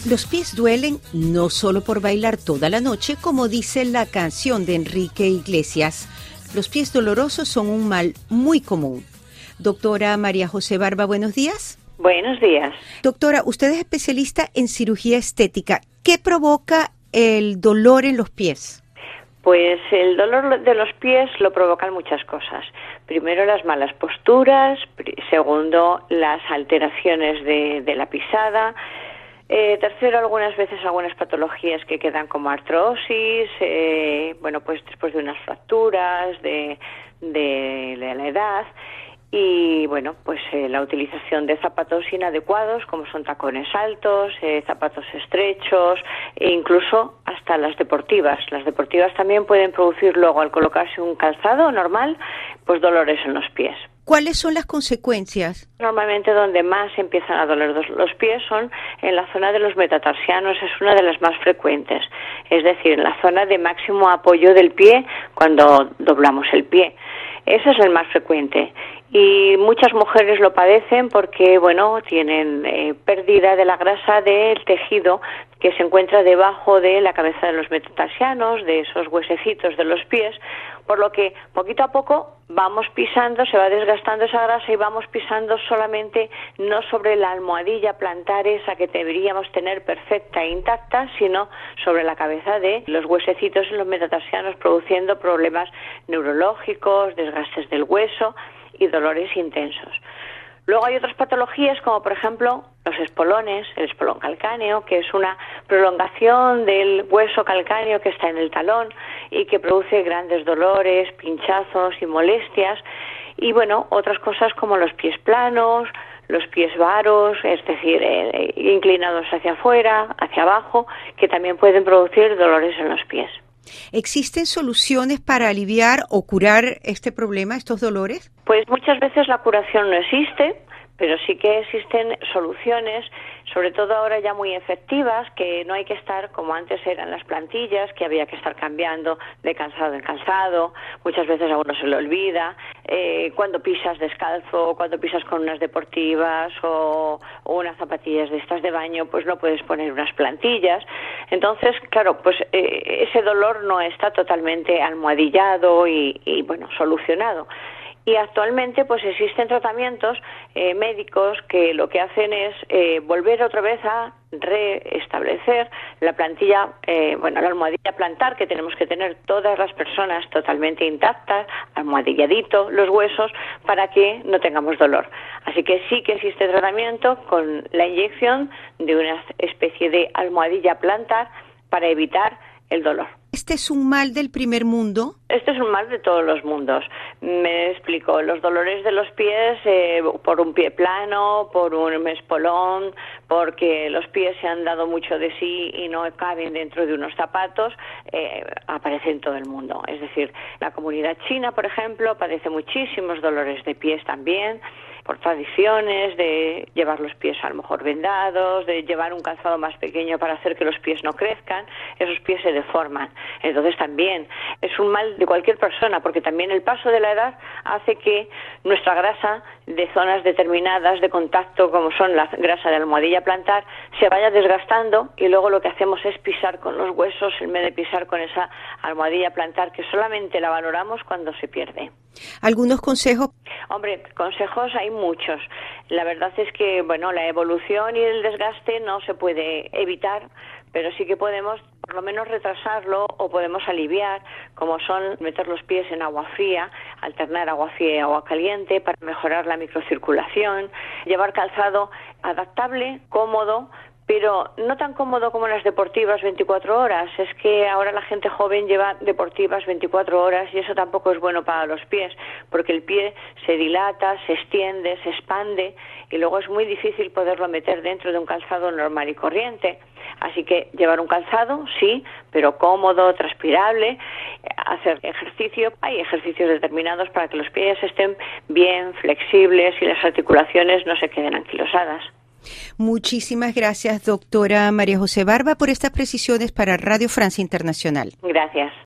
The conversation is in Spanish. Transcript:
Los pies duelen no solo por bailar toda la noche, como dice la canción de Enrique Iglesias. Los pies dolorosos son un mal muy común. Doctora María José Barba, buenos días. Buenos días. Doctora, usted es especialista en cirugía estética. ¿Qué provoca el dolor en los pies? Pues el dolor de los pies lo provocan muchas cosas. Primero, las malas posturas. Segundo, las alteraciones de la pisada. Tercero, algunas veces algunas patologías que quedan como artrosis, pues después de unas fracturas, de la edad. Y la utilización de zapatos inadecuados, como son tacones altos, zapatos estrechos, e incluso hasta las deportivas. Las deportivas también pueden producir luego, al colocarse un calzado normal, pues dolores en los pies. ¿Cuáles son las consecuencias? Normalmente donde más empiezan a doler los pies son en la zona de los metatarsianos, es una de las más frecuentes. Es decir, en la zona de máximo apoyo del pie cuando doblamos el pie. Ese es el más frecuente. Y muchas mujeres lo padecen porque, tienen pérdida de la grasa del tejido que se encuentra debajo de la cabeza de los metatarsianos, de esos huesecitos de los pies, por lo que poquito a poco vamos pisando, se va desgastando esa grasa y vamos pisando solamente no sobre la almohadilla plantar esa que deberíamos tener perfecta e intacta, sino sobre la cabeza de los huesecitos en los metatarsianos, produciendo problemas neurológicos, desgastes del hueso y dolores intensos. Luego hay otras patologías como por ejemplo los espolones, el espolón calcáneo, que es una prolongación del hueso calcáneo que está en el talón y que produce grandes dolores, pinchazos y molestias. Y otras cosas como los pies planos, los pies varos, es decir, inclinados hacia afuera, hacia abajo, que también pueden producir dolores en los pies. ¿Existen soluciones para aliviar o curar este problema, estos dolores? Pues muchas veces la curación no existe, pero sí que existen soluciones, sobre todo ahora ya muy efectivas, que no hay que estar como antes eran las plantillas, que había que estar cambiando de calzado en calzado, muchas veces a uno se le olvida, cuando pisas descalzo, cuando pisas con unas deportivas o unas zapatillas de estas de baño, pues no puedes poner unas plantillas. Entonces, claro, pues ese dolor no está totalmente almohadillado y solucionado. Y actualmente pues existen tratamientos médicos que lo que hacen es volver otra vez a reestablecer la plantilla, la almohadilla plantar que tenemos que tener todas las personas totalmente intactas, almohadilladito los huesos para que no tengamos dolor. Así que sí que existe tratamiento con la inyección de una especie de almohadilla plantar para evitar el dolor. ¿Este es un mal del primer mundo? Este es un mal de todos los mundos. Me explico, los dolores de los pies por un pie plano, por un espolón, porque los pies se han dado mucho de sí y no caben dentro de unos zapatos, aparece en todo el mundo. Es decir, la comunidad china, por ejemplo, padece muchísimos dolores de pies también, por tradiciones de llevar los pies a lo mejor vendados, de llevar un calzado más pequeño para hacer que los pies no crezcan, esos pies se deforman. Entonces también es un mal de cualquier persona, porque también el paso de la edad hace que nuestra grasa de zonas determinadas de contacto, como son la grasa de almohadilla plantar, se vaya desgastando y luego lo que hacemos es pisar con los huesos en vez de pisar con esa almohadilla plantar que solamente la valoramos cuando se pierde. ¿Algunos consejos? Hombre, consejos hay muchos. La verdad es que, la evolución y el desgaste no se puede evitar, pero sí que podemos por lo menos retrasarlo o podemos aliviar, como son meter los pies en agua fría, alternar agua fría y agua caliente para mejorar la microcirculación, llevar calzado adaptable, cómodo, pero no tan cómodo como las deportivas 24 horas. Es que ahora la gente joven lleva deportivas 24 horas y eso tampoco es bueno para los pies, porque el pie se dilata, se extiende, se expande y luego es muy difícil poderlo meter dentro de un calzado normal y corriente. Así que llevar un calzado, sí, pero cómodo, transpirable, hacer ejercicio. Hay ejercicios determinados para que los pies estén bien flexibles y las articulaciones no se queden anquilosadas. Muchísimas gracias, doctora María José Barba, por estas precisiones para Radio Francia Internacional. Gracias.